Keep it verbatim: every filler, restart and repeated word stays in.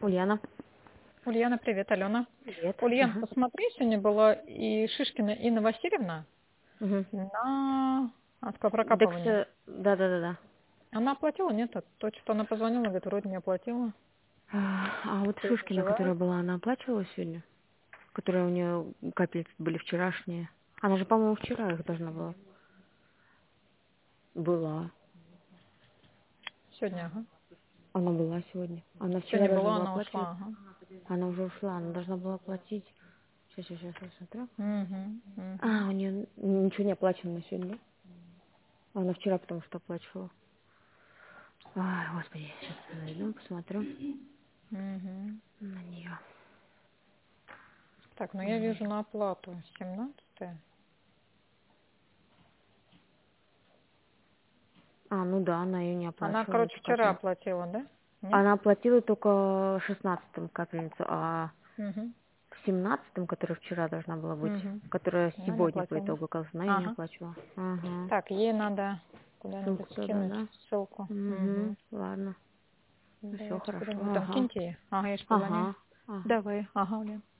Ульяна. Ульяна, привет, Алена. Привет. Ульян, Ага. посмотри, сегодня была и Шишкина Инна Васильевна Угу. на Так, прокапывание. да, да, да, да. Она оплатила? Нет, а то что она позвонила, говорит, вроде не оплатила. А а вот Шушкина, которая Переживает. была, она оплачивала сегодня? Которая у нее капельцы были вчерашние. Она же, по-моему, вчера их должна была. Была. Сегодня, ага. Она была сегодня. Она вчера Сегодня должна была, была она оплачивать. ушла, ага. Она уже ушла, она должна была оплатить. Сейчас, сейчас, сейчас, я смотрю. Угу, угу. А, у нее ничего не оплачено на сегодня. Она вчера потому что оплачивала. Ай, господи, сейчас найду, посмотрю Угу. на нее. Так, ну я вижу на оплату семнадцатое. А, ну да, она ее не Она, оплачивала, короче, эту вчера капельницу. оплатила, да? Нет? Она оплатила только шестнадцатым капельницу, а Угу. в семнадцатом, которая вчера должна была быть, Угу. которая Она не сегодня по оплатила, да? итогу оказалась, она ее не Ага. оплачивала. Ага. Так, ей надо куда-нибудь Ссылку туда, скинуть да? ссылку. Угу. Угу. Ладно. Ну все Давайте хорошо. куда-нибудь там Ага. киньте ей. Ага, я же позвоню. Ага. Ага. Давай. Ага, Лен.